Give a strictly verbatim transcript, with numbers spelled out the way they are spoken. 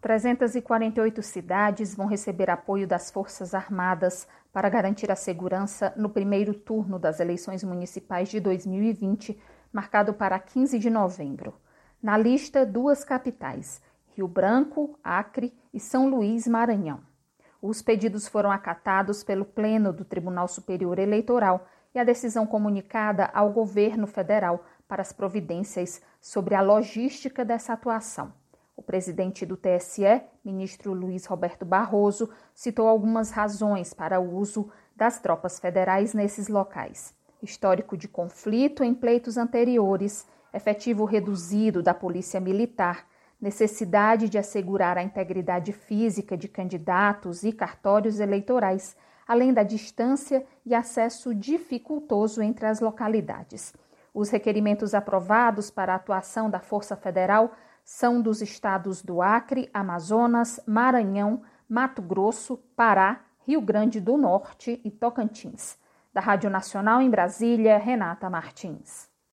trezentas e quarenta e oito cidades vão receber apoio das Forças Armadas para garantir a segurança no primeiro turno das eleições municipais de dois mil e vinte, marcado para quinze de novembro. Na lista, duas capitais, Rio Branco, Acre e São Luís, Maranhão. Os pedidos foram acatados pelo Pleno do Tribunal Superior Eleitoral e a decisão comunicada ao governo federal para as providências sobre a logística dessa atuação. O presidente do T S E, ministro Luiz Roberto Barroso, citou algumas razões para o uso das tropas federais nesses locais: histórico de conflito em pleitos anteriores, efetivo reduzido da Polícia Militar, necessidade de assegurar a integridade física de candidatos e cartórios eleitorais, além da distância e acesso dificultoso entre as localidades. Os requerimentos aprovados para a atuação da Força Federal são dos estados do Acre, Amazonas, Maranhão, Mato Grosso, Pará, Rio Grande do Norte e Tocantins. Da Rádio Nacional em Brasília, Renata Martins.